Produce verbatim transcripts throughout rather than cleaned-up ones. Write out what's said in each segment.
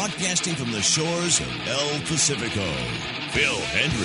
broadcasting from the shores of El Pacifico, Phil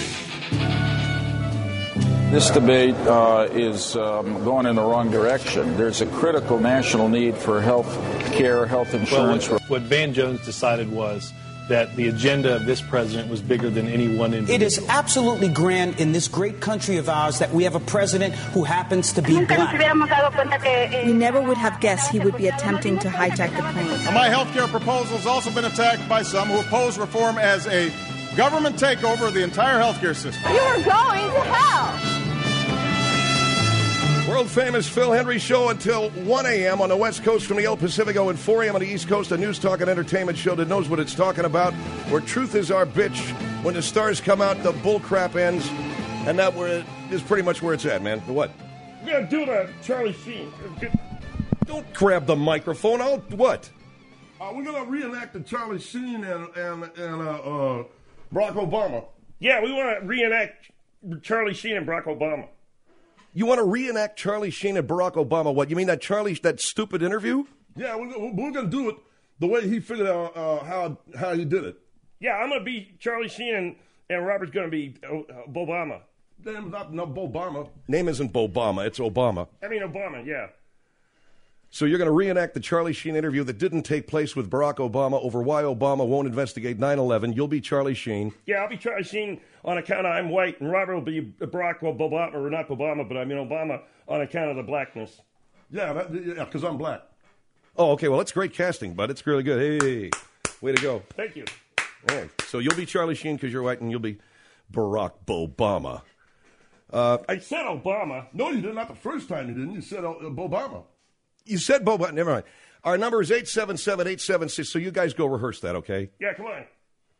Hendrie. This debate uh, is um, going in the wrong direction. There's a critical national need for health care, health insurance. Well, what, what Van Jones decided was that the agenda of this president was bigger than any one individual. It is absolutely grand in this great country of ours that we have a president who happens to be black. We never would have guessed he would be attempting to hijack the plane. My health care proposal has also been attacked by some who oppose reform as a government takeover of the entire health care system. You are going to hell. World-famous Phil Hendrie Show until one a.m. on the West Coast from the El Pacifico and four a.m. on the East Coast, a news talk and entertainment show that knows what it's talking about, where truth is our bitch. When the stars come out, the bullcrap ends, and that where is pretty much where it's at, man. What? We're going to do the Charlie Sheen. Don't grab the microphone. I'll, what? Uh, we're going to reenact the Charlie Sheen and, and, and uh, uh, Barack Obama. Yeah, we want to reenact Charlie Sheen and Barack Obama. You want to reenact Charlie Sheen and Barack Obama? What, you mean that Charlie, that stupid interview? Yeah, we're, we're going to do it the way he figured out uh, how how he did it. Yeah, I'm going to be Charlie Sheen and, and Robert's going to be uh, Obama. Name's not no Obama. Name isn't Obama, it's Obama. I mean Obama, yeah. So you're going to reenact the Charlie Sheen interview that didn't take place with Barack Obama over why Obama won't investigate nine eleven. You'll be Charlie Sheen. Yeah, I'll be Charlie Sheen on account of I'm white, and Robert will be Barack Obama, or not Obama, but I mean Obama on account of the blackness. Yeah, that, yeah, because I'm black. Oh, okay, well, that's great casting, bud. It's really good. Hey, way to go. Thank you. All right, so you'll be Charlie Sheen because you're white, and you'll be Barack Obama. Uh, I said Obama. No, you didn't. Not the first time you didn't. You said uh, Obama. You said Boba. Never mind. Our number is eight seven seven, eight seven six. So you guys go rehearse that, okay? Yeah, come on.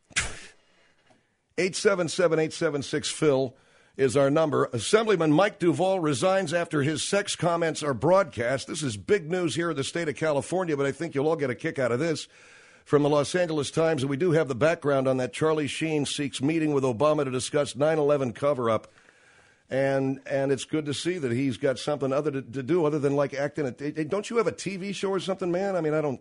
eight seven seven, eight seven six, Phil is our number. Assemblyman Mike Duvall resigns after his sex comments are broadcast. This is big news here in the state of California, but I think you'll all get a kick out of this. From the Los Angeles Times, and we do have the background on that. Charlie Sheen seeks meeting with Obama to discuss nine eleven cover-up. And and it's good to see that he's got something other to, to do other than like acting. A, don't you have a T V show or something, man? I mean, I don't.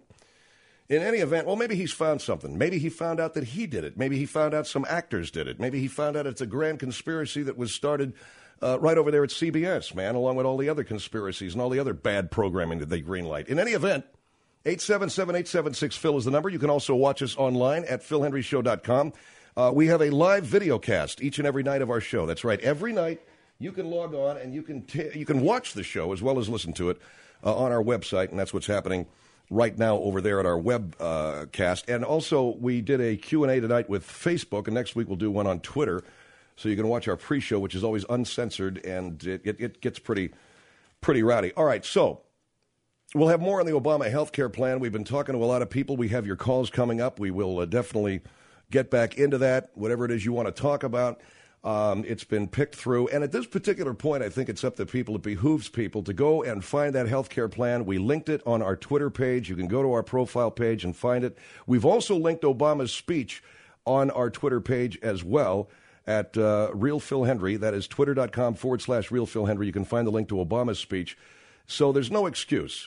In any event, well, maybe he's found something. Maybe he found out that he did it. Maybe he found out some actors did it. Maybe he found out it's a grand conspiracy that was started uh, right over there at C B S, man, along with all the other conspiracies and all the other bad programming that they greenlight. In any event, eight seven seven, eight seven six, Phil is the number. You can also watch us online at phil hendrie show dot com. Uh, we have a live video cast each and every night of our show. That's right, every night. You can log on and you can t- you can watch the show as well as listen to it uh, on our website, and that's what's happening right now over there at our web uh, cast. And also, we did a Q and A tonight with Facebook, and next week we'll do one on Twitter, so you can watch our pre-show, which is always uncensored, and it, it, it gets pretty pretty rowdy. All right, so we'll have more on the Obama health care plan. We've been talking to a lot of people. We have your calls coming up. We will uh, definitely get back into that, whatever it is you want to talk about. Um, it's been picked through, and at this particular point, I think it's up to people. It behooves people to go and find that health care plan. We linked it on our Twitter page. You can go to our profile page and find it. We've also linked Obama's speech on our Twitter page as well at uh, Real Phil Hendrie. That is twitter.com forward slash Real Phil Hendrie. You can find the link to Obama's speech. So there's no excuse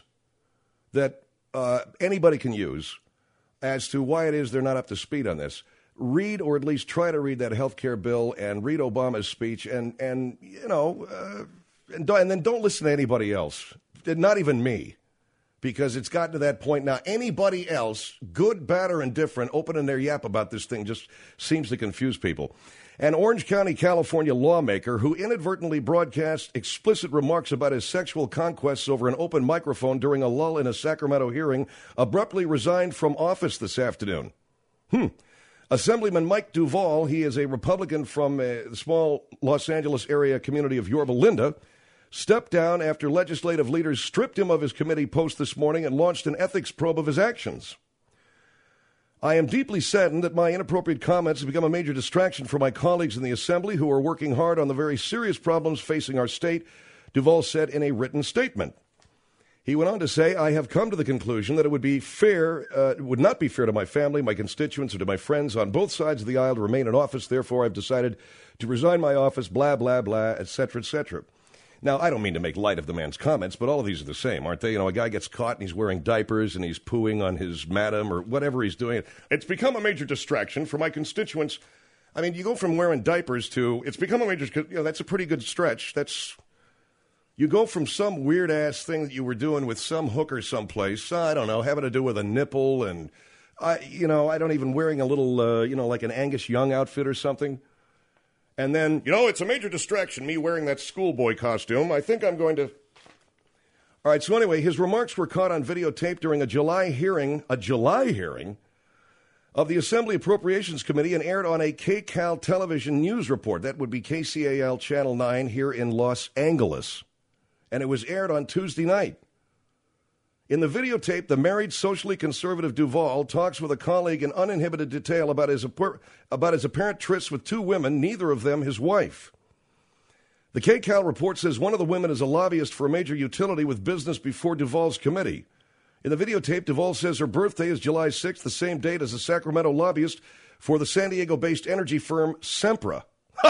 that uh, anybody can use as to why it is they're not up to speed on this. Read, or at least try to read, that health care bill and read Obama's speech, and, and you know, uh, and, and then don't listen to anybody else, not even me, because it's gotten to that point now. Anybody else, good, bad, or indifferent, opening their yap about this thing just seems to confuse people. An Orange County, California lawmaker who inadvertently broadcast explicit remarks about his sexual conquests over an open microphone during a lull in a Sacramento hearing abruptly resigned from office this afternoon. Hmm. Assemblyman Mike Duvall, he is a Republican from uh, the small Los Angeles area community of Yorba Linda, stepped down after legislative leaders stripped him of his committee post this morning and launched an ethics probe of his actions. I am deeply saddened that my inappropriate comments have become a major distraction for my colleagues in the Assembly who are working hard on the very serious problems facing our state, Duvall said in a written statement. He went on to say, I have come to the conclusion that it would be fair, uh, it would not be fair to my family, my constituents, or to my friends on both sides of the aisle to remain in office. Therefore, I've decided to resign my office, blah, blah, blah, et cetera, et cetera. Now, I don't mean to make light of the man's comments, but all of these are the same, aren't they? You know, a guy gets caught and he's wearing diapers and he's pooing on his madam or whatever he's doing. It's become a major distraction for my constituents. I mean, you go from wearing diapers to, it's become a major, you know, that's a pretty good stretch. That's, you go from some weird-ass thing that you were doing with some hooker someplace, I don't know, having to do with a nipple and, I, you know, I don't even wearing a little, uh, you know, like an Angus Young outfit or something. And then, you know, it's a major distraction, me wearing that schoolboy costume. I think I'm going to... All right, so anyway, his remarks were caught on videotape during a July hearing, a July hearing, of the Assembly Appropriations Committee and aired on a K C A L television news report. That would be K C A L Channel nine here in Los Angeles. And it was aired on Tuesday night. In the videotape, the married, socially conservative Duvall talks with a colleague in uninhibited detail about his, about his apparent trysts with two women, neither of them his wife. The K C A L report says one of the women is a lobbyist for a major utility with business before Duvall's committee. In the videotape, Duvall says her birthday is July sixth, the same date as a Sacramento lobbyist for the San Diego-based energy firm Sempra.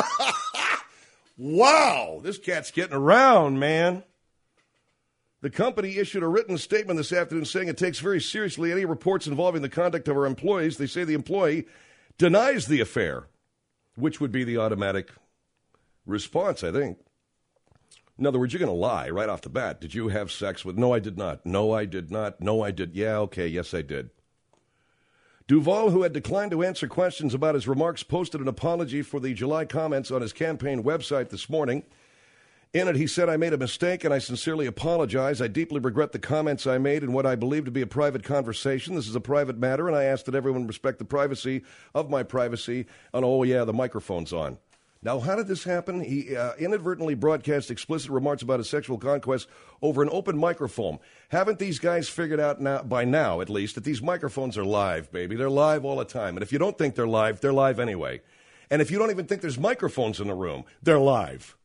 Wow, this cat's getting around, man. The company issued a written statement this afternoon saying it takes very seriously any reports involving the conduct of our employees. They say the employee denies the affair, which would be the automatic response, I think. In other words, you're going to lie right off the bat. Did you have sex with? No, I did not. No, I did not. No, I did. Yeah, okay, yes, I did. Duvall, who had declined to answer questions about his remarks, posted an apology for the July comments on his campaign website this morning. In it, he said, I made a mistake and I sincerely apologize. I deeply regret the comments I made in what I believe to be a private conversation. This is a private matter, and I ask that everyone respect the privacy of my privacy. And, oh, yeah, the microphone's on. Now, how did this happen? He uh, inadvertently broadcast explicit remarks about his sexual conquest over an open microphone. Haven't these guys figured out now, by now, at least, that these microphones are live, baby? They're live all the time. And if you don't think they're live, they're live anyway. And if you don't even think there's microphones in the room, they're live.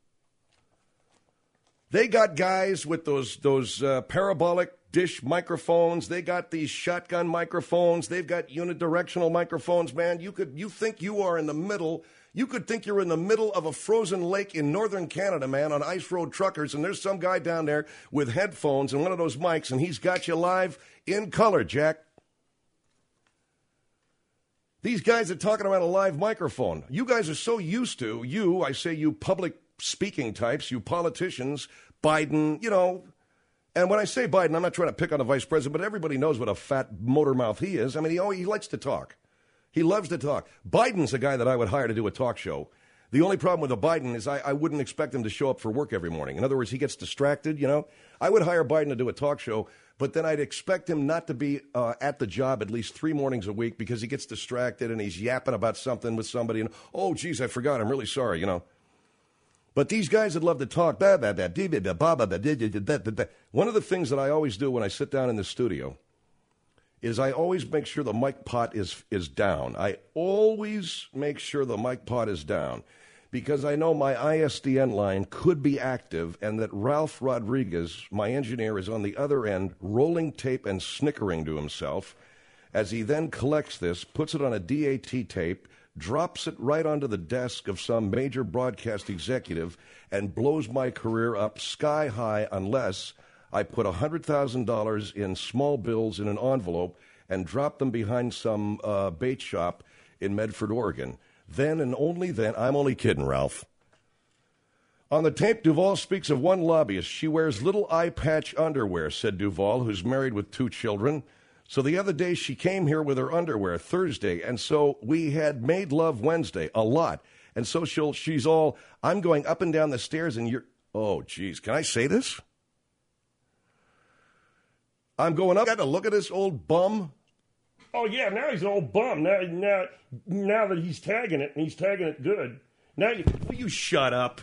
They got guys with those those uh, parabolic dish microphones. They got these shotgun microphones. They've got unidirectional microphones, man. You could you think you are in the middle. You could think you're in the middle of a frozen lake in northern Canada, man, on ice road truckers, and there's some guy down there with headphones and one of those mics, and he's got you live in color, Jack. These guys are talking about a live microphone. You guys are so used to, you, I say you public speaking types, you politicians, Biden, you know, and when I say Biden, I'm not trying to pick on the vice president, but everybody knows what a fat motor mouth he is. I mean, he, oh, he likes to talk. He loves to talk. Biden's a guy that I would hire to do a talk show. The only problem with a Biden is I, I wouldn't expect him to show up for work every morning. In other words, he gets distracted, you know. I would hire Biden to do a talk show, but then I'd expect him not to be uh, at the job at least three mornings a week because he gets distracted and he's yapping about something with somebody. And, oh, geez, I forgot. I'm really sorry, you know. But these guys that love to talk, one of the things that I always do when I sit down in the studio is I always make sure the mic pot is is down. I always make sure the mic pot is down because I know my I S D N line could be active and that Ralph Rodriguez, my engineer, is on the other end rolling tape and snickering to himself as he then collects this, puts it on a D A T tape, drops it right onto the desk of some major broadcast executive, and blows my career up sky high unless I put one hundred thousand dollars in small bills in an envelope and drop them behind some uh, bait shop in Medford, Oregon. Then and only then, I'm only kidding, Ralph. On the tape, Duvall speaks of one lobbyist. She wears little eye patch underwear, said Duvall, who's married with two children. So the other day she came here with her underwear, Thursday, and so we had made love Wednesday, a lot. And so she'll, she's all, I'm going up and down the stairs and you're, oh, geez, can I say this? I'm going up, got to look at this old bum. Oh, yeah, now he's an old bum. Now, now, now that he's tagging it, and he's tagging it good. Now you... Will you shut up?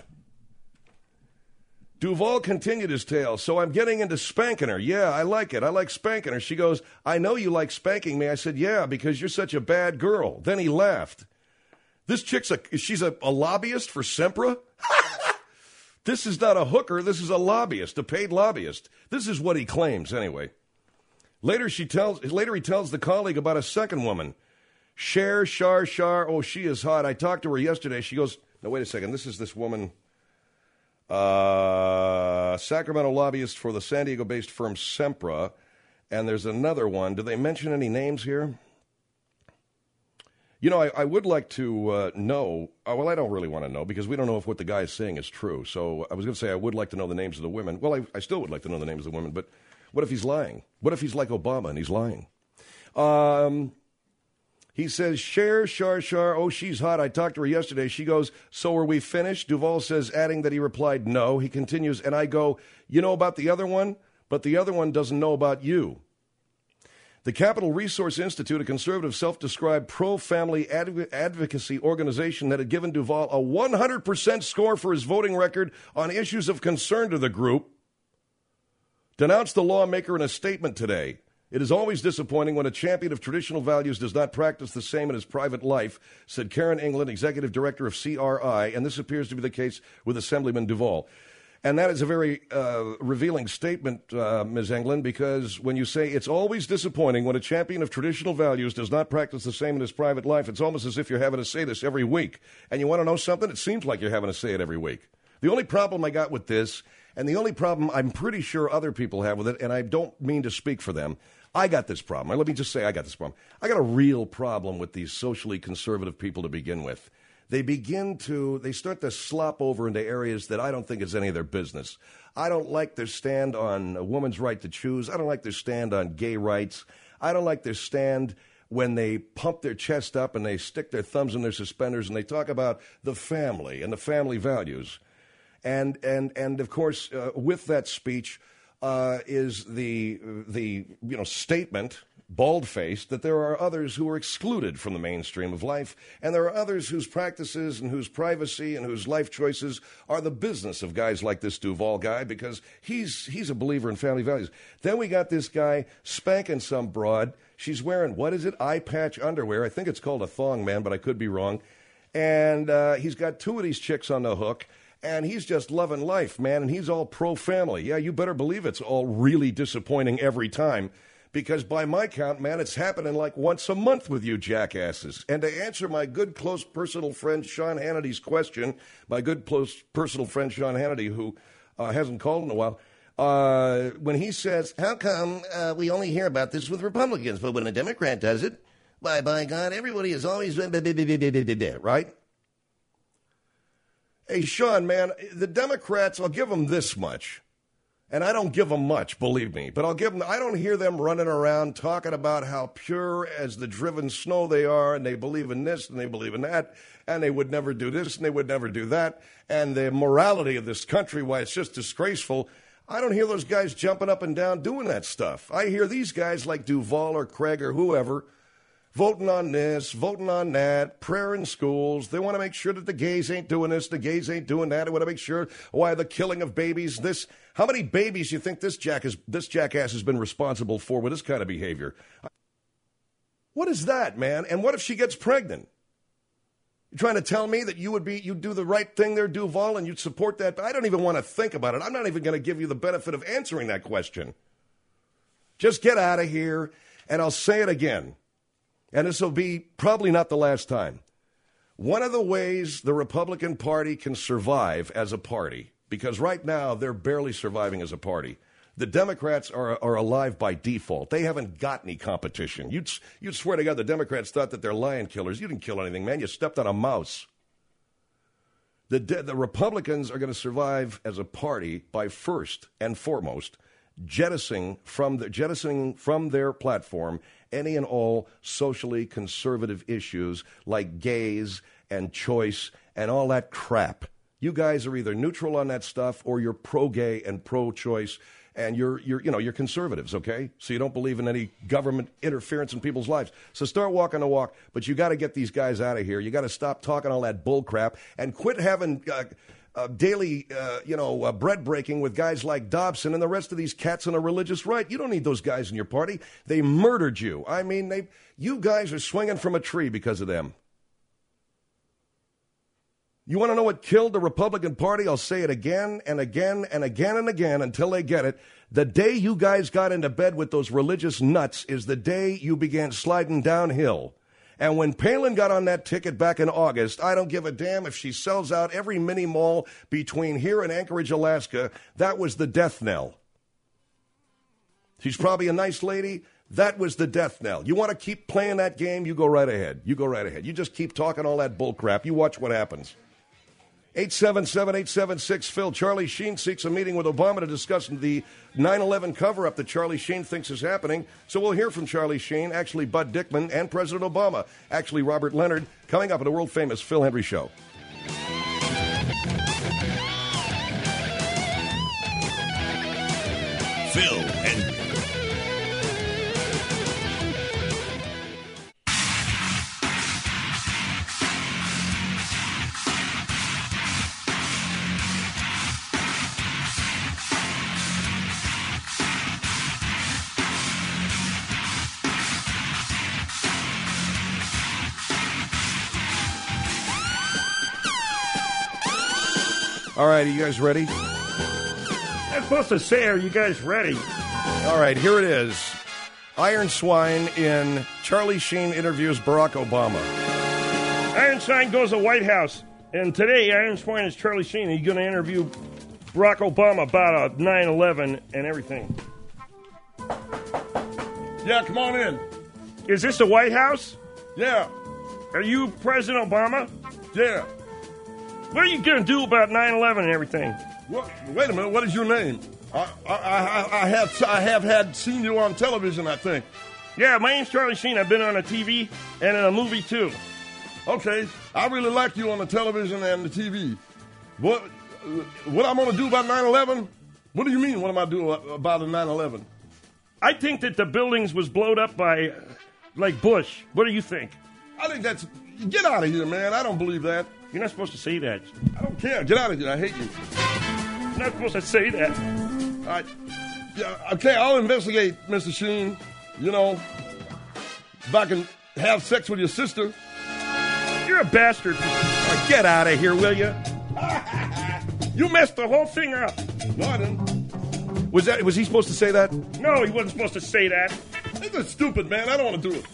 Duvall continued his tale. So I'm getting into spanking her. Yeah, I like it. I like spanking her. She goes, I know you like spanking me. I said, yeah, because you're such a bad girl. Then he laughed. This chick's a, she's a, a lobbyist for Sempra? This is not a hooker. This is a lobbyist, a paid lobbyist. This is what he claims, anyway. Later, she tells. Later, he tells the colleague about a second woman. Cher, Shar, Shar. Oh, she is hot. I talked to her yesterday. She goes, no, wait a second. This is this woman. Uh, Sacramento lobbyist for the San Diego-based firm Sempra. And there's another one. Do they mention any names here? You know, I, I would like to uh, know. Uh, well, I don't really want to know because we don't know if what the guy is saying is true. So I was going to say I would like to know the names of the women. Well, I, I still would like to know the names of the women. But what if he's lying? What if he's like Obama and he's lying? Um, he says, Cher, Shar, Shar, oh, she's hot. I talked to her yesterday. She goes, so are we finished? Duvall says, adding that he replied, no. He continues, and I go, you know about the other one? But the other one doesn't know about you. The Capital Resource Institute, a conservative self-described pro-family adv- advocacy organization that had given Duvall a one hundred percent score for his voting record on issues of concern to the group, denounced the lawmaker in a statement today. It is always disappointing when a champion of traditional values does not practice the same in his private life, said Karen England, executive director of C R I, and this appears to be the case with Assemblyman Duvall. And that is a very uh, revealing statement, uh, Miz England, because when you say it's always disappointing when a champion of traditional values does not practice the same in his private life, it's almost as if you're having to say this every week. And you want to know something? It seems like you're having to say it every week. The only problem I got with this, and the only problem I'm pretty sure other people have with it, and I don't mean to speak for them, I got this problem. Let me just say I got this problem. I got a real problem with these socially conservative people to begin with. They begin to, they start to slop over into areas that I don't think is any of their business. I don't like their stand on a woman's right to choose. I don't like their stand on gay rights. I don't like their stand when they pump their chest up and they stick their thumbs in their suspenders and they talk about the family and the family values. And, and, and of course, uh, with that speech uh, is the, the, you know, statement, bald-faced, that there are others who are excluded from the mainstream of life, and there are others whose practices and whose privacy and whose life choices are the business of guys like this Duvall guy, because he's he's a believer in family values. Then we got this guy spanking some broad. She's wearing, what is it, eye patch underwear. I think it's called a thong, man, but I could be wrong. And uh, he's got two of these chicks on the hook, and he's just loving life, man, and he's all pro-family. Yeah, you better believe it's all really disappointing every time. Because by my count, man, it's happening like once a month with you jackasses. And to answer my good, close, personal friend Sean Hannity's question, my good, close, personal friend Sean Hannity, who uh, hasn't called in a while, uh, when he says, how come uh, we only hear about this with Republicans, but when a Democrat does it, why, by God, everybody is always, right? Hey, Sean, man, the Democrats, I'll give them this much. And I don't give them much, believe me, but I'll give them, I don't hear them running around talking about how pure as the driven snow they are, and they believe in this, and they believe in that, and they would never do this, and they would never do that, and the morality of this country, why it's just disgraceful. I don't hear those guys jumping up and down doing that stuff. I hear these guys like Duvall or Craig or whoever voting on this, voting on that, prayer in schools. They want to make sure that the gays ain't doing this, the gays ain't doing that. They want to make sure why the killing of babies, this. How many babies do you think this jack is, this jackass has been responsible for with this kind of behavior? What is that, man? And what if she gets pregnant? You're trying to tell me that you would be, you'd do the right thing there, Duvall, and you'd support that? I don't even want to think about it. I'm not even going to give you the benefit of answering that question. Just get out of here, and I'll say it again. And this will be probably not the last time. One of the ways the Republican Party can survive as a party, because right now they're barely surviving as a party. The Democrats are are alive by default. They haven't got any competition. You'd, you'd swear to God the Democrats thought that they're lion killers. You didn't kill anything, man. You stepped on a mouse. The, the Republicans are going to survive as a party by first and foremost jettisoning from the, jettisoning from their platform any and all socially conservative issues like gays and choice and all that crap. You guys are either neutral on that stuff or you're pro-gay and pro-choice, and you're you're you know you're conservatives, okay? So you don't believe in any government interference in people's lives. So start walking the walk, but you got to get these guys out of here. You got to stop talking all that bull crap and quit having uh, uh, daily uh, you know uh, bread breaking with guys like Dobson and the rest of these cats on the religious right. You don't need those guys in your party. They murdered you. I mean, they you guys are swinging from a tree because of them. You want to know what killed the Republican Party? I'll say it again and again and again and again until they get it. The day you guys got into bed with those religious nuts is the day you began sliding downhill. And when Palin got on that ticket back in August, I don't give a damn if she sells out every mini mall between here and Anchorage, Alaska. That was the death knell. She's probably a nice lady. That was the death knell. You want to keep playing that game? You go right ahead. You go right ahead. You just keep talking all that bull crap. You watch what happens. eight seven seven, eight seven six, Phil. Charlie Sheen seeks a meeting with Obama to discuss the nine eleven cover-up that Charlie Sheen thinks is happening. So we'll hear from Charlie Sheen, actually Bud Dickman, and President Obama, actually Robert Leonard, coming up at the world-famous Phil Hendry Show. Phil Hendry. All right, are you guys ready? I'm supposed to say, are you guys ready? All right, here it is. Iron Swine in Charlie Sheen interviews Barack Obama. Iron Swine goes to the White House. And today, Iron Swine is Charlie Sheen. He's going to interview Barack Obama about uh, nine eleven and everything. Yeah, come on in. Is this the White House? Yeah. Are you President Obama? Yeah. What are you going to do about nine eleven and everything? What, wait a minute. What is your name? I, I, I, I have I have had seen you on television, I think. Yeah, my name's Charlie Sheen. I've been on a T V and in a movie, too. Okay. I really like you on the television and the T V. What what I'm going to do about nine eleven? What do you mean, what am I doing about the nine eleven? I think that the buildings was blown up by, like, Bush. What do you think? I think that's... Get out of here, man. I don't believe that. You're not supposed to say that. I don't care. Get out of here. I hate you. You're not supposed to say that. All right. Yeah, okay, I'll investigate, Mister Sheen. You know, if I can have sex with your sister. You're a bastard. Right, get out of here, will you? You messed the whole thing up. No, I didn't. Was that? Was he supposed to say that? No, he wasn't supposed to say that. This is stupid, man. I don't want to do it.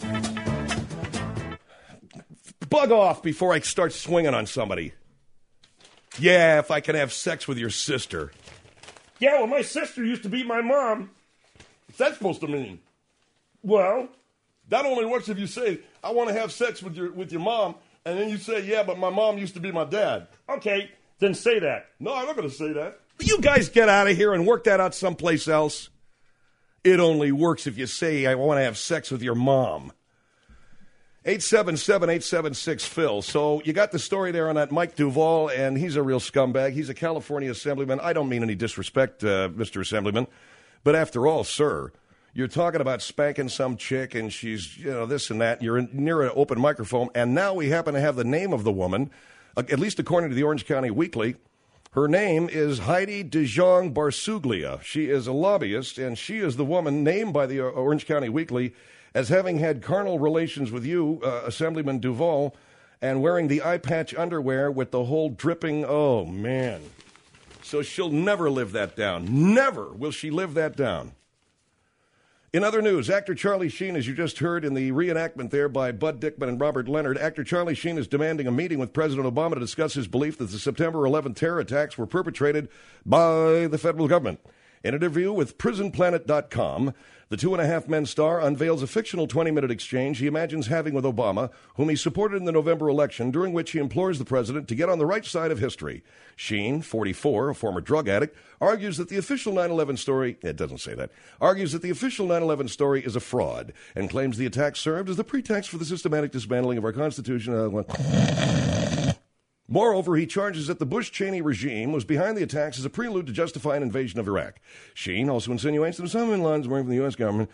Bug off before I start swinging on somebody. Yeah, if I can have sex with your sister. Yeah, well, my sister used to be my mom. What's that supposed to mean? Well, that only works if you say, I want to have sex with your with your mom, and then you say, yeah, but my mom used to be my dad. Okay, then say that. No, I'm not going to say that. You guys get out of here and work that out someplace else. It only works if you say, I want to have sex with your mom. eight seven seven, eight seven six, Phil. So you got the story there on that Mike Duvall, and he's a real scumbag. He's a California assemblyman. I don't mean any disrespect, uh, Mister Assemblyman. But after all, sir, you're talking about spanking some chick, and she's, you know, this and that. You're in, near an open microphone, and now we happen to have the name of the woman, uh, at least according to the Orange County Weekly. Her name is Heidi DeJong Barsuglia. She is a lobbyist, and she is the woman named by the Orange County Weekly as having had carnal relations with you, uh, Assemblyman Duvall, and wearing the eye patch underwear with the whole dripping, oh, man. So she'll never live that down. Never will she live that down. In other news, actor Charlie Sheen, as you just heard in the reenactment there by Bud Dickman and Robert Leonard, actor Charlie Sheen is demanding a meeting with President Obama to discuss his belief that the September eleventh terror attacks were perpetrated by the federal government. In an interview with prison planet dot com, the Two and a Half Men star unveils a fictional twenty-minute exchange he imagines having with Obama, whom he supported in the November election, during which he implores the president to get on the right side of history. Sheen, forty-four, a former drug addict, argues that the official nine eleven story, it doesn't say that, argues that the official nine eleven story is a fraud, and claims the attack served as the pretext for the systematic dismantling of our Constitution. Uh, Moreover, he charges that the Bush-Cheney regime was behind the attacks as a prelude to justify an invasion of Iraq. Sheen also insinuates that some in lines working for the U S government.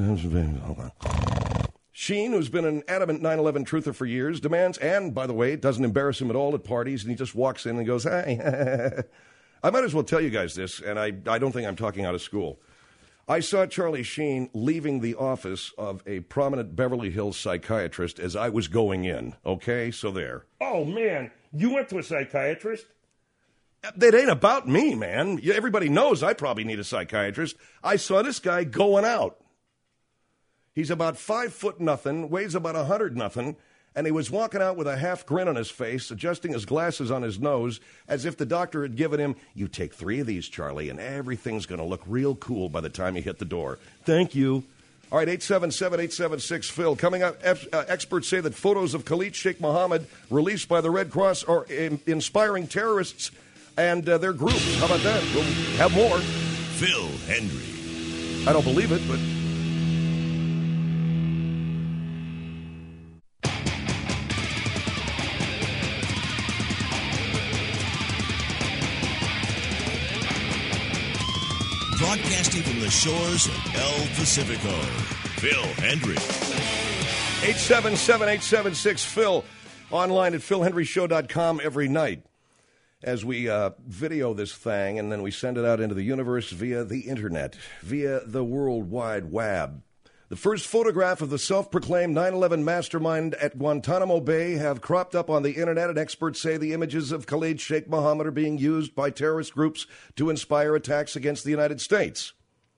Sheen, who's been an adamant nine eleven truther for years, demands, and, by the way, it doesn't embarrass him at all at parties, and he just walks in and goes, hi. I might as well tell you guys this, and I, I don't think I'm talking out of school. I saw Charlie Sheen leaving the office of a prominent Beverly Hills psychiatrist as I was going in, okay? So there. Oh, man. You went to a psychiatrist? That ain't about me, man. Everybody knows I probably need a psychiatrist. I saw this guy going out. He's about five foot nothing, weighs about a hundred nothing, and he was walking out with a half grin on his face, adjusting his glasses on his nose, as if the doctor had given him, "You take three of these, Charlie, and everything's going to look real cool by the time you hit the door. Thank you." All right, eight seven seven, eight seven six, Phil. Coming up, uh, experts say that photos of Khalid Sheikh Mohammed released by the Red Cross are in- inspiring terrorists and uh, their groups. How about that? We'll have more. Phil Hendrie. I don't believe it, but... Broadcasting from the shores of El Pacifico, Phil Hendrie. eight seven seven, eight seven six, Phil. Online at phil hendrie show dot com every night as we uh, video this thing, and then we send it out into the universe via the Internet, via the World Wide Web. The first photograph of the self-proclaimed nine eleven mastermind at Guantanamo Bay have cropped up on the Internet, and experts say the images of Khalid Sheikh Mohammed are being used by terrorist groups to inspire attacks against the United States.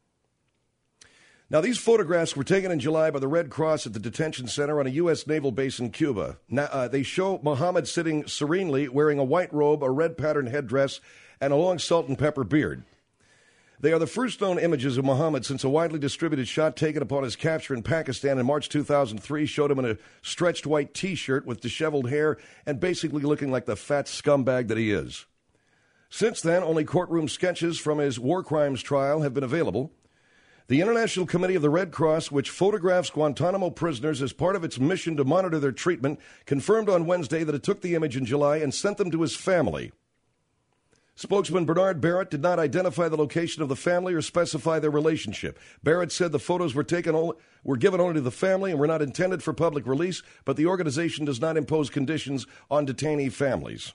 Now, these photographs were taken in July by the Red Cross at the detention center on a U S naval base in Cuba. Now, uh, they show Mohammed sitting serenely, wearing a white robe, a red-patterned headdress, and a long salt and pepper beard. They are the first known images of Mohammed since a widely distributed shot taken upon his capture in Pakistan in March two thousand three showed him in a stretched white T-shirt with disheveled hair and basically looking like the fat scumbag that he is. Since then, only courtroom sketches from his war crimes trial have been available. The International Committee of the Red Cross, which photographs Guantanamo prisoners as part of its mission to monitor their treatment, confirmed on Wednesday that it took the image in July and sent them to his family. Spokesman Bernard Barrett did not identify the location of the family or specify their relationship. Barrett said the photos were taken only, were given only to the family and were not intended for public release, but the organization does not impose conditions on detainee families.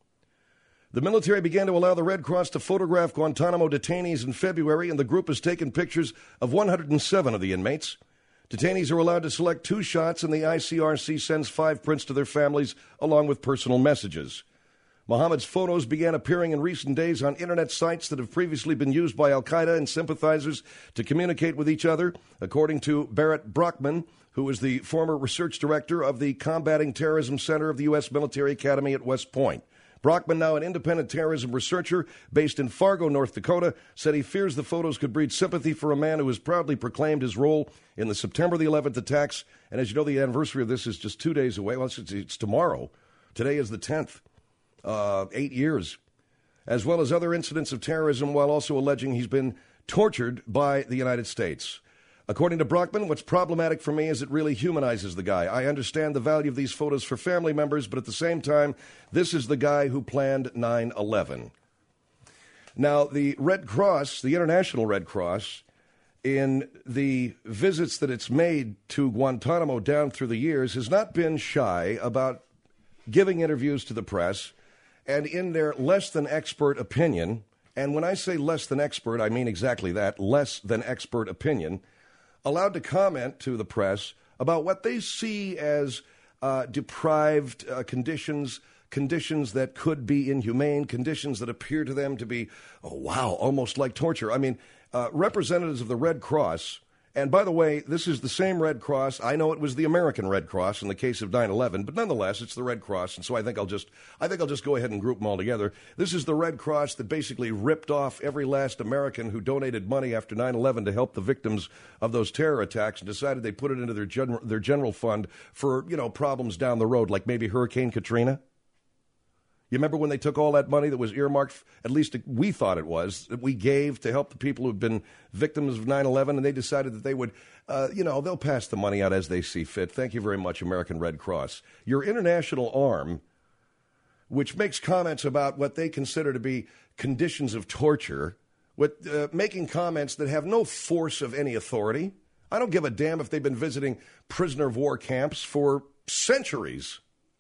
The military began to allow the Red Cross to photograph Guantanamo detainees in February, and the group has taken pictures of one hundred seven of the inmates. Detainees are allowed to select two shots, and the I C R C sends five prints to their families, along with personal messages. Mohammed's photos began appearing in recent days on Internet sites that have previously been used by al-Qaeda and sympathizers to communicate with each other, according to Barrett Brockman, who is the former research director of the Combating Terrorism Center of the U S Military Academy at West Point. Brockman, now an independent terrorism researcher based in Fargo, North Dakota, said he fears the photos could breed sympathy for a man who has proudly proclaimed his role in the September the eleventh attacks. And as you know, the anniversary of this is just two days away. Well, it's, it's tomorrow. Today is the tenth. Uh, eight years. As well as other incidents of terrorism, while also alleging he's been tortured by the United States. According to Brockman, what's problematic for me is it really humanizes the guy. I understand the value of these photos for family members, but at the same time, this is the guy who planned nine eleven. Now, the Red Cross, the International Red Cross, in the visits that it's made to Guantanamo down through the years, has not been shy about giving interviews to the press, and in their less-than-expert opinion, and when I say less than expert, I mean exactly that, less than expert opinion, allowed to comment to the press about what they see as uh, deprived uh, conditions, conditions that could be inhumane, conditions that appear to them to be, oh, wow, almost like torture. I mean, uh, representatives of the Red Cross, and by the way, this is the same Red Cross. I know it was the American Red Cross in the case of nine eleven, but nonetheless, it's the Red Cross, and so I think I'll just I think I'll just go ahead and group them all together. This is the Red Cross that basically ripped off every last American who donated money after nine eleven to help the victims of those terror attacks, and decided they put it into their general their general fund for, you know, problems down the road, like maybe Hurricane Katrina. You remember when they took all that money that was earmarked, at least we thought it was, that we gave to help the people who've been victims of nine eleven, and they decided that they would, uh, you know, they'll pass the money out as they see fit. Thank you very much, American Red Cross. Your international arm, which makes comments about what they consider to be conditions of torture, with uh, making comments that have no force of any authority. I don't give a damn if they've been visiting prisoner of war camps for centuries.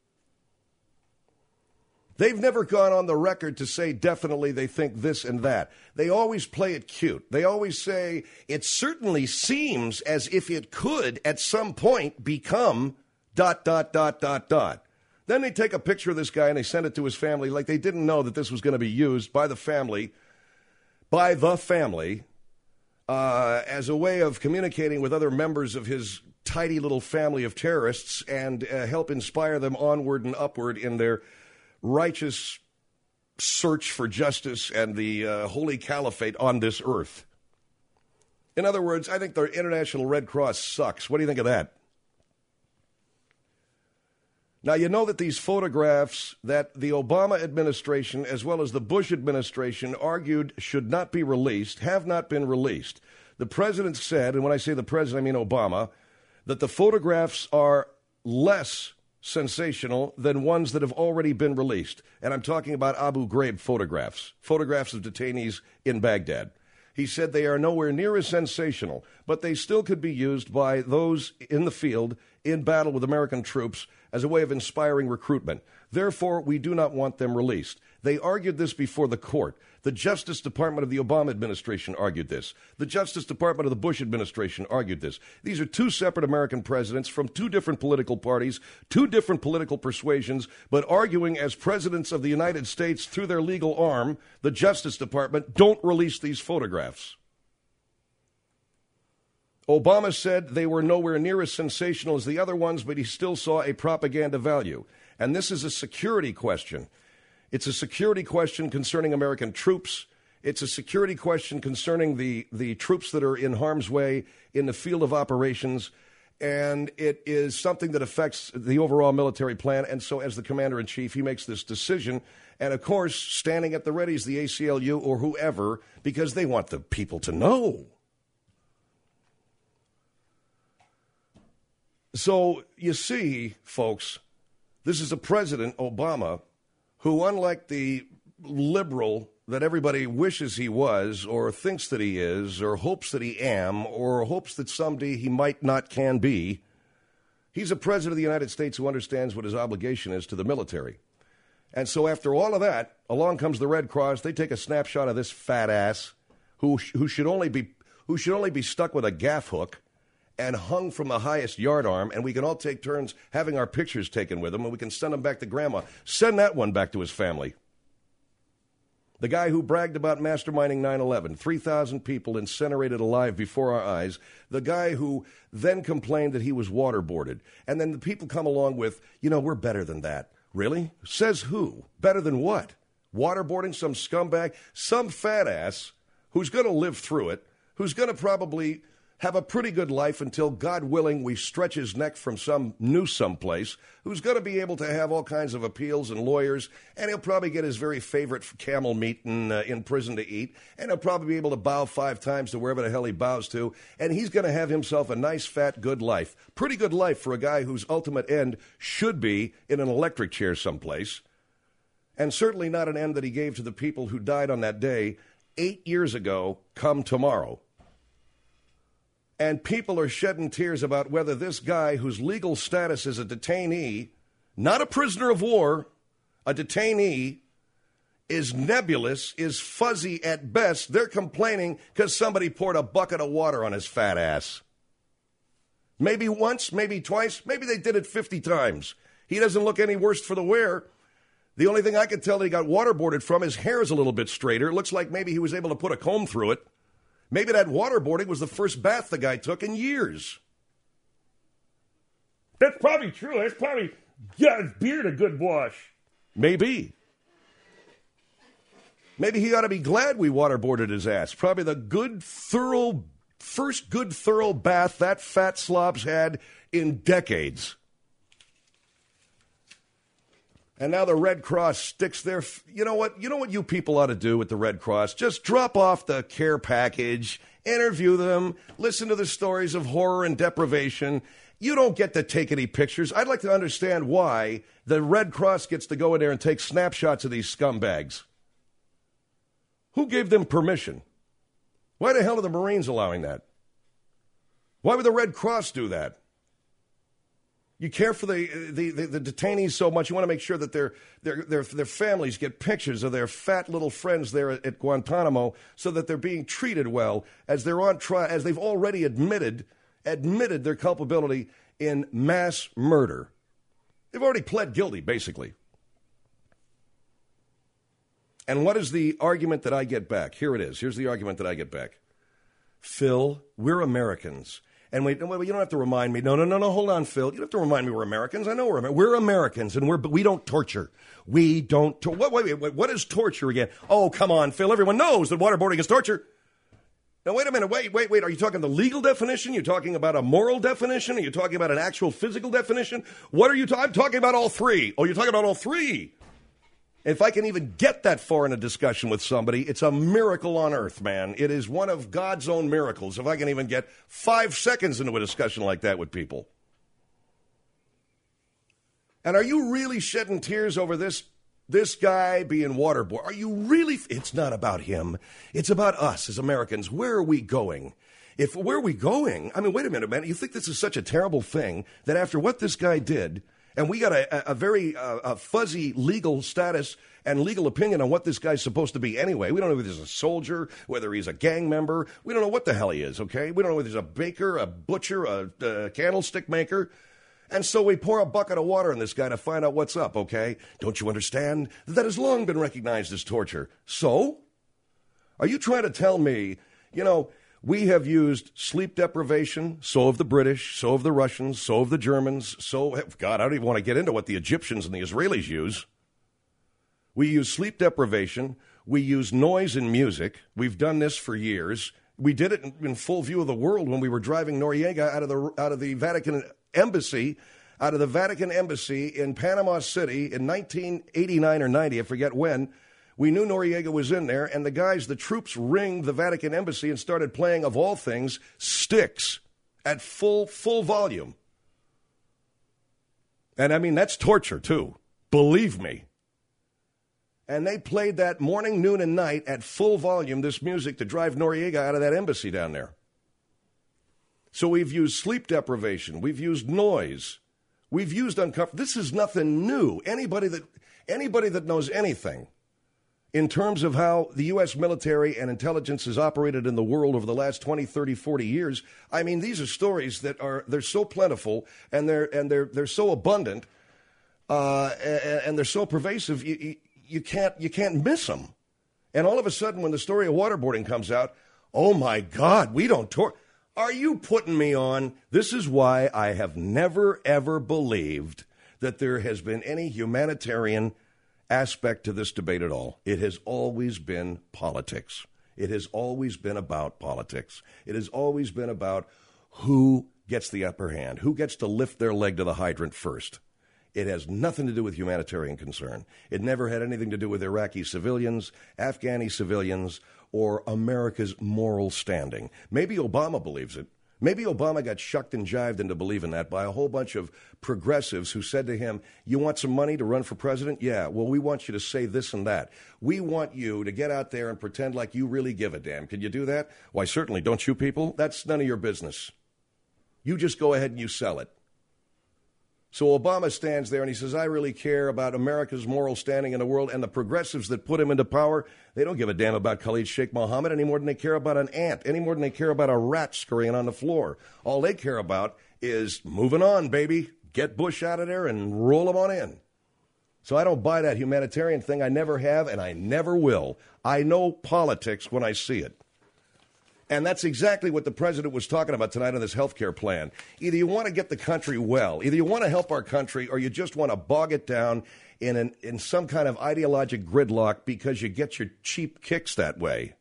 They've never gone on the record to say definitely they think this and that. They always play it cute. They always say it certainly seems as if it could at some point become dot, dot, dot, dot, dot. Then they take a picture of this guy and they send it to his family like they didn't know that this was going to be used by the family, by the family, uh, as a way of communicating with other members of his tidy little family of terrorists and uh, help inspire them onward and upward in their righteous search for justice and the uh, holy caliphate on this earth. In other words, I think the International Red Cross sucks. What do you think of that? Now, you know that these photographs that the Obama administration as well as the Bush administration argued should not be released have not been released. The president said, and when I say the president, I mean Obama, that the photographs are less sensational than ones that have already been released. And I'm talking about Abu Ghraib photographs, photographs of detainees in Baghdad. He said they are nowhere near as sensational, but they still could be used by those in the field in battle with American troops as a way of inspiring recruitment. Therefore, we do not want them released. They argued this before the court. The Justice Department of the Obama administration argued this. The Justice Department of the Bush administration argued this. These are two separate American presidents from two different political parties, two different political persuasions, but arguing as presidents of the United States through their legal arm, the Justice Department, don't release these photographs. Obama said they were nowhere near as sensational as the other ones, but he still saw a propaganda value. And this is a security question. It's a security question concerning American troops. It's a security question concerning the, the troops that are in harm's way in the field of operations. And it is something that affects the overall military plan. And so as the commander-in-chief, he makes this decision. And, of course, standing at the ready is the A C L U or whoever, because they want the people to know. So, you see, folks, this is a President, Obama, who, unlike the liberal that everybody wishes he was or thinks that he is or hopes that he am or hopes that someday he might not can be, he's a President of the United States who understands what his obligation is to the military. And so after all of that, along comes the Red Cross. They take a snapshot of this fat ass who, who, should only be, who should only be stuck with a gaff hook and hung from the highest yardarm, and we can all take turns having our pictures taken with him, and we can send him back to Grandma. Send that one back to his family. The guy who bragged about masterminding nine eleven, three thousand people incinerated alive before our eyes. The guy who then complained that he was waterboarded. And then the people come along with, you know, we're better than that. Really? Says who? Better than what? Waterboarding some scumbag? Some fat ass who's going to live through it, who's going to probably have a pretty good life until, God willing, we stretch his neck from some noose someplace, who's going to be able to have all kinds of appeals and lawyers, and he'll probably get his very favorite camel meat in, uh, in prison to eat, and he'll probably be able to bow five times to wherever the hell he bows to, and he's going to have himself a nice, fat, good life. Pretty good life for a guy whose ultimate end should be in an electric chair someplace, and certainly not an end that he gave to the people who died on that day eight years ago come tomorrow. And people are shedding tears about whether this guy whose legal status is a detainee, not a prisoner of war, a detainee, is nebulous, is fuzzy at best. They're complaining because somebody poured a bucket of water on his fat ass. Maybe once, maybe twice, maybe they did it fifty times. He doesn't look any worse for the wear. The only thing I can tell that he got waterboarded from, his hair is a little bit straighter. It looks like maybe he was able to put a comb through it. Maybe that waterboarding was the first bath the guy took in years. That's probably true. That's probably got his beard a good wash. Maybe. Maybe he ought to be glad we waterboarded his ass. Probably the good, thorough, first good, thorough bath that fat slob's had in decades. And now the Red Cross sticks their, you know what, you know what you people ought to do with the Red Cross? Just drop off the care package, interview them, listen to the stories of horror and deprivation. You don't get to take any pictures. I'd like to understand why the Red Cross gets to go in there and take snapshots of these scumbags. Who gave them permission? Why the hell are the Marines allowing that? Why would the Red Cross do that? You care for the, the, the, the detainees so much, you want to make sure that their, their, their, their families get pictures of their fat little friends there at, at Guantanamo so that they're being treated well as they're on trial, as they've already admitted, admitted their culpability in mass murder. They've already pled guilty, basically. And what is the argument that I get back? Here it is. Here's the argument that I get back. Phil, we're Americans. And wait, you don't have to remind me. No, no, no, no. Hold on, Phil. You don't have to remind me we're Americans. I know we're Americans. We're Americans, and we're but we don't torture. We don't. Tor- wait, wait, wait. What is torture again? Oh, come on, Phil. Everyone knows that waterboarding is torture. Now, wait a minute. Wait, wait, wait. Are you talking the legal definition? You're talking about a moral definition? Are you talking about an actual physical definition? What are you talking? I'm talking about all three. Oh, you're talking about all three. If I can even get that far in a discussion with somebody, it's a miracle on earth, man. It is one of God's own miracles if I can even get five seconds into a discussion like that with people. And are you really shedding tears over this this guy being waterboarded? Are you really? It's not about him. It's about us as Americans. Where are we going? If where are we going? I mean, wait a minute, man. You think this is such a terrible thing that after what this guy did, and we got a, a very uh, a fuzzy legal status and legal opinion on what this guy's supposed to be anyway. We don't know whether he's a soldier, whether he's a gang member. We don't know what the hell he is, okay? We don't know whether he's a baker, a butcher, a, a candlestick maker. And so we pour a bucket of water on this guy to find out what's up, okay? Don't you understand that that has long been recognized as torture? So? Are you trying to tell me, you know, we have used sleep deprivation, so have the British, so have the Russians, so have the Germans, so have, God, I don't even want to get into what the Egyptians and the Israelis use. We use sleep deprivation. We use noise in music. We've done this for years. We did it in, in full view of the world when we were driving Noriega out of the out of the Vatican embassy, out of the Vatican embassy in Panama City in nineteen eighty-nine or ninety, I forget when. We knew Noriega was in there, and the guys, the troops, ringed the Vatican embassy and started playing, of all things, Styx at full full volume. And I mean, that's torture too. Believe me. And they played that morning, noon, and night at full volume, this music, to drive Noriega out of that embassy down there. So we've used sleep deprivation. We've used noise. We've used uncomfortable. This is nothing new. Anybody that anybody that knows anything in terms of how the U S military and intelligence has operated in the world over the last twenty, thirty, forty years, I mean, these are stories that are, they're so plentiful and they're, and they're, they're so abundant uh, and, and they're so pervasive, you, you, you can't, you can't miss them. And all of a sudden, when the story of waterboarding comes out, oh my God, we don't tor- Are you putting me on? This is why I have never, ever believed that there has been any humanitarian aspect to this debate at all. It has always been politics. It has always been about politics. It has always been about who gets the upper hand, who gets to lift their leg to the hydrant first. It has nothing to do with humanitarian concern. It never had anything to do with Iraqi civilians, Afghani civilians, or America's moral standing. Maybe Obama believes it. Maybe Obama got shucked and jived into believing that by a whole bunch of progressives who said to him, you want some money to run for president? Yeah, well, we want you to say this and that. We want you to get out there and pretend like you really give a damn. Can you do that? Why, certainly. Don't you people? That's none of your business. You just go ahead and you sell it. So Obama stands there and he says, I really care about America's moral standing in the world, and the progressives that put him into power, they don't give a damn about Khalid Sheikh Mohammed any more than they care about an ant, any more than they care about a rat scurrying on the floor. All they care about is moving on, baby. Get Bush out of there and roll him on in. So I don't buy that humanitarian thing. I never have, and I never will. I know politics when I see it. And that's exactly what the president was talking about tonight on this health care plan. Either you want to get the country well, either you want to help our country, or you just want to bog it down in an, in some kind of ideologic gridlock because you get your cheap kicks that way.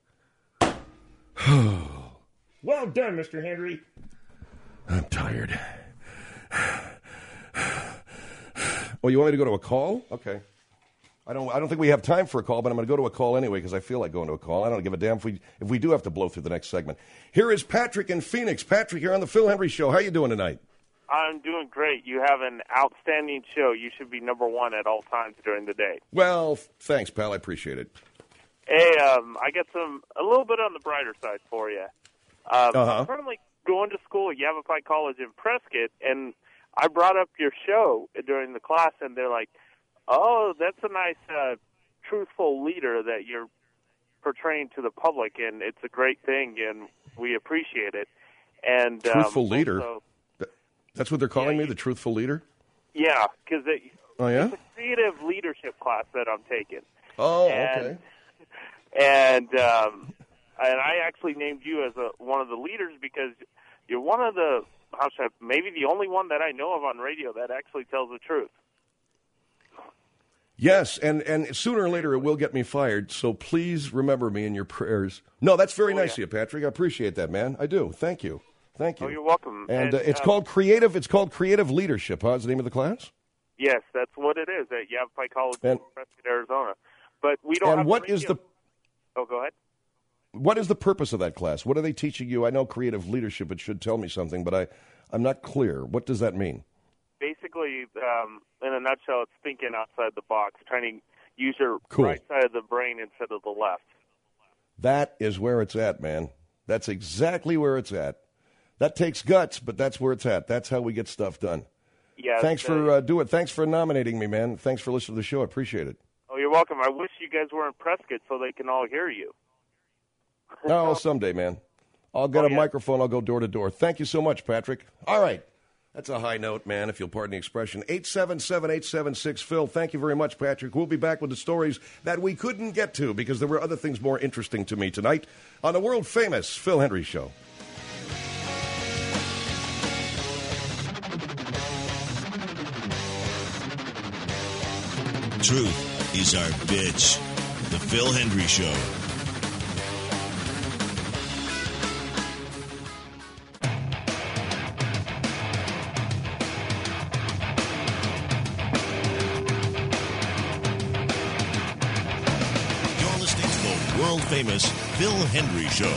Well done, Mister Henry. I'm tired. Oh, you want me to go to a call? Okay. I don't. I don't think we have time for a call, but I'm going to go to a call anyway because I feel like going to a call. I don't give a damn if we if we do have to blow through the next segment. Here is Patrick in Phoenix. Patrick, you're on the Phil Henry Show. How you doing tonight? I'm doing great. You have an outstanding show. You should be number one at all times during the day. Well, thanks, pal. I appreciate it. Hey, um, I got some a little bit on the brighter side for you. Um, uh-huh. I'm currently going to school at Yavapai College in Prescott, and I brought up your show during the class, and they're like, oh, that's a nice, uh, truthful leader that you're portraying to the public, and it's a great thing, and we appreciate it. And truthful um, leader? Also, that's what they're calling yeah, me, the truthful leader? Yeah, because it, oh, yeah? it's a creative leadership class that I'm taking. Oh, and, okay. And um, and I actually named you as a, one of the leaders because you're one of the, how should I, maybe the only one that I know of on radio that actually tells the truth. Yes, and, and sooner or later it will get me fired, so please remember me in your prayers. No, that's very oh, nice yeah. of you, Patrick. I appreciate that, man. I do. Thank you. Thank you. Oh, you're welcome. And, and uh, it's uh, called Creative It's called Creative Leadership, huh? Is the name of the class? Yes, that's what it is at Yavapai College and, in Prescott, Arizona. But we don't and have what radio. is the Oh, go ahead. What is the purpose of that class? What are they teaching you? I know creative leadership, it should tell me something, but I, I'm not clear. What does that mean? Basically, um, in a nutshell, it's thinking outside the box, trying to use your cool. right side of the brain instead of the left. That is where it's at, man. That's exactly where it's at. That takes guts, but that's where it's at. That's how we get stuff done. Yeah. Thanks for uh, doing. Thanks for nominating me, man. Thanks for listening to the show. I appreciate it. Oh, you're welcome. I wish you guys were in Prescott so they can all hear you. Oh, someday, man. I'll get oh, a yeah. microphone. I'll go door to door. Thank you so much, Patrick. All right. That's a high note, man, if you'll pardon the expression. eight seven seven, eight seven six, Phil. Thank you very much, Patrick. We'll be back with the stories that we couldn't get to because there were other things more interesting to me tonight on the world-famous Phil Hendrie Show. Truth is our bitch. The Phil Hendrie Show. Famous Phil Hendrie Show.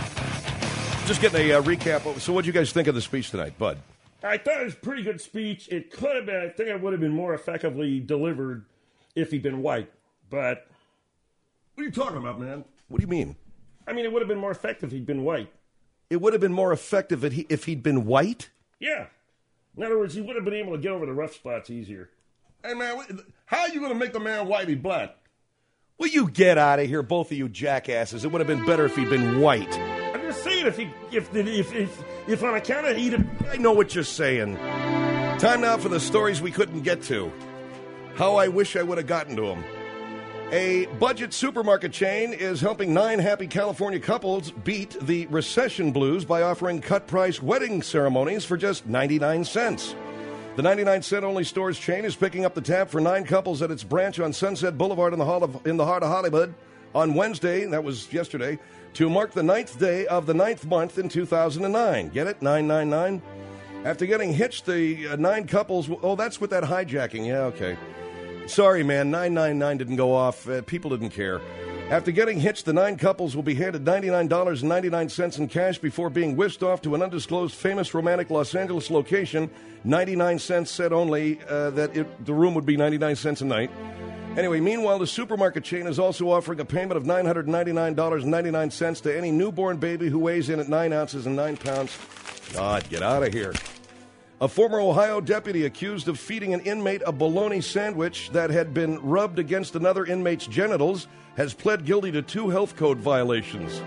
Just getting a uh, recap. So what did you guys think of the speech tonight, Bud? I thought it was a pretty good speech. It could have been, I think it would have been more effectively delivered if he'd been white. But what are you talking about, man? What do you mean? I mean, it would have been more effective if he'd been white. It would have been more effective if, he, if he'd been white? Yeah. In other words, he would have been able to get over the rough spots easier. Hey, man, how are you going to make the man white be black? Will you get out of here, both of you jackasses? It would have been better if he'd been white. I'm just saying, if he, if if if, if on account of he'd have... I know what you're saying. Time now for the stories we couldn't get to. How I wish I would have gotten to them. A budget supermarket chain is helping nine happy California couples beat the recession blues by offering cut-price wedding ceremonies for just ninety-nine cents. The ninety-nine cent only stores chain is picking up the tab for nine couples at its branch on Sunset Boulevard in the, Hall of, in the heart of Hollywood on Wednesday, that was yesterday, to mark the ninth day of the ninth month in two thousand nine. Get it? nine nine nine. After getting hitched, the uh, nine couples... Oh, that's with that hijacking. Yeah, okay. Sorry, man. nine nine nine didn't go off. Uh, people didn't care. After getting hitched, the nine couples will be handed ninety-nine dollars and ninety-nine cents in cash before being whisked off to an undisclosed famous romantic Los Angeles location. ninety-nine cents said only uh, that it, the room would be ninety-nine cents a night. Anyway, meanwhile, the supermarket chain is also offering a payment of nine hundred ninety-nine dollars and ninety-nine cents to any newborn baby who weighs in at nine ounces and nine pounds. God, get out of here. A former Ohio deputy accused of feeding an inmate a bologna sandwich that had been rubbed against another inmate's genitals has pled guilty to two health code violations.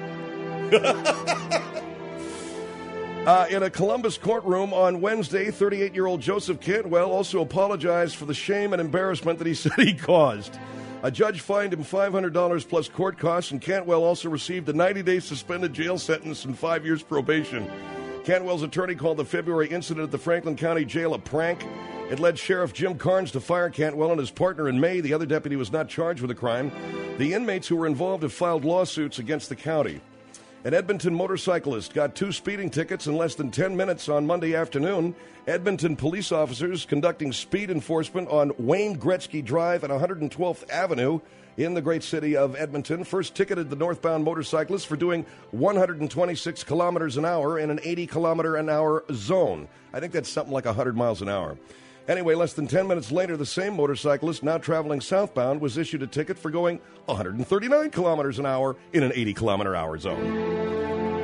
uh, in a Columbus courtroom on Wednesday, thirty-eight-year-old Joseph Cantwell also apologized for the shame and embarrassment that he said he caused. A judge fined him five hundred dollars plus court costs, and Cantwell also received a ninety-day suspended jail sentence and five years probation. Cantwell's attorney called the February incident at the Franklin County Jail a prank. It led Sheriff Jim Carnes to fire Cantwell and his partner in May. The other deputy was not charged with the crime. The inmates who were involved have filed lawsuits against the county. An Edmonton motorcyclist got two speeding tickets in less than ten minutes on Monday afternoon. Edmonton police officers conducting speed enforcement on Wayne Gretzky Drive at one hundred twelfth Avenue in the great city of Edmonton first ticketed the northbound motorcyclist for doing one hundred twenty-six kilometers an hour in an eighty kilometer an hour zone. I think that's something like one hundred miles an hour. Anyway, less than ten minutes later, the same motorcyclist, now traveling southbound, was issued a ticket for going one hundred thirty-nine kilometers an hour in an eighty kilometer hour zone.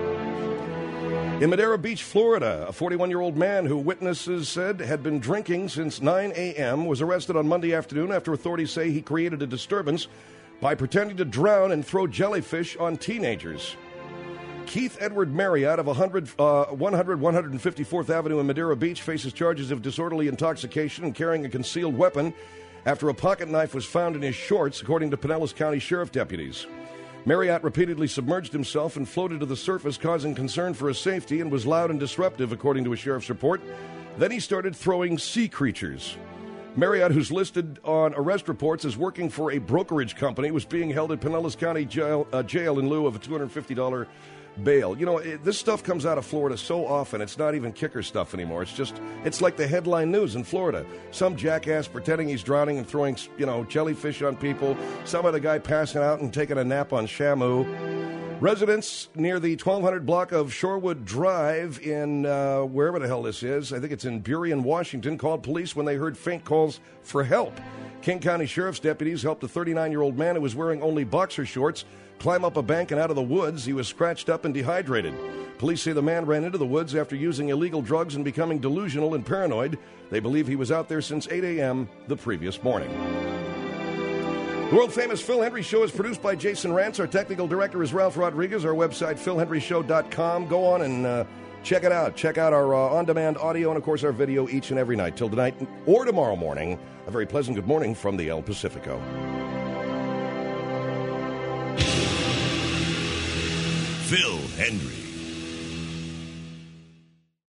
In Madera Beach, Florida, a forty-one-year-old man who witnesses said had been drinking since nine a.m. was arrested on Monday afternoon after authorities say he created a disturbance by pretending to drown and throw jellyfish on teenagers. Keith Edward Marriott of one hundred, uh, one hundred, one hundred fifty-fourth Avenue in Madera Beach faces charges of disorderly intoxication and carrying a concealed weapon after a pocket knife was found in his shorts, according to Pinellas County Sheriff deputies. Marriott repeatedly submerged himself and floated to the surface, causing concern for his safety, and was loud and disruptive, according to a sheriff's report. Then he started throwing sea creatures. Marriott, who's listed on arrest reports as working for a brokerage company, was being held at Pinellas County jail, uh, jail in lieu of a two hundred fifty dollars bail. You know, it, this stuff comes out of Florida so often, it's not even kicker stuff anymore. It's just, it's like the headline news in Florida. Some jackass pretending he's drowning and throwing, you know, jellyfish on people. Some other guy passing out and taking a nap on Shamu. Residents near the twelve hundred block of Shorewood Drive in uh, wherever the hell this is, I think it's in Burien, Washington, called police when they heard faint calls for help. King County Sheriff's deputies helped a thirty-nine-year-old man who was wearing only boxer shorts climb up a bank and out of the woods. He was scratched up and dehydrated. Police say the man ran into the woods after using illegal drugs and becoming delusional and paranoid. They believe he was out there since eight a.m. the previous morning. The world-famous Phil Hendry Show is produced by Jason Rantz. Our technical director is Ralph Rodriguez. Our website, phil hendry show dot com. Go on and uh, check it out. Check out our uh, on-demand audio and, of course, our video each and every night. Till tonight or tomorrow morning, a very pleasant good morning from the El Pacifico. Phil Hendry.